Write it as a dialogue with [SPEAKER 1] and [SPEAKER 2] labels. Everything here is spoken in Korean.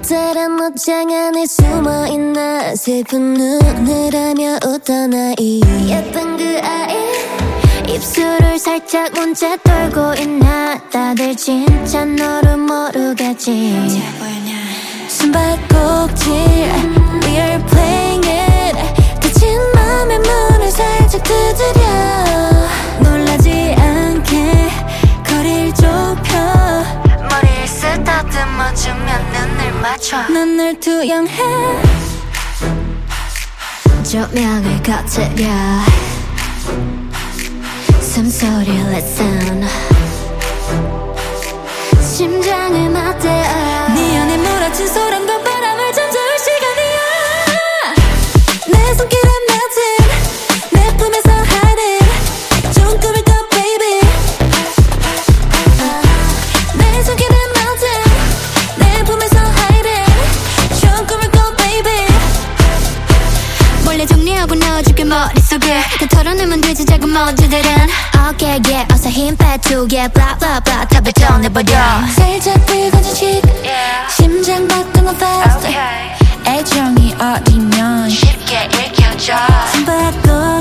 [SPEAKER 1] 커다란 옷장 안에 숨어있나 슬픈 눈을 하며 웃던 아이 예쁜 그 아이 입술을 살짝 문제 떨고 있나 다들 진짜 너를 모르겠지 숨바꼭질 We are playing it 다친 맘의 문을 살짝 두드려 놀라지 않게 거리를 좁혀 머리를 쓰다듬어주면 눈을 맞춰 난 널 투영해 조명을 꺼뜨려 숨소리 listen 심장을 맞대어 네 안에 몰아친 소란과 바람을 잠재울 시간이야 내 손길은 melting 내 품에서 hiding 좋은 꿈을 꿔 baby 내 손길은 melting 내 품에서 hiding 좋은 꿈을 꿔 baby 몰래 정리하고 넣어줄게 머릿속에 다 털어내면 되지 작은 먼지들은 어깨에 어서 힘 빼두게 blah blah blah 다 뱉어내버려 살짝 불건진 chick 심장 박동은 fast 애정이 어리면 쉽게 읽혀져 숨바꼭질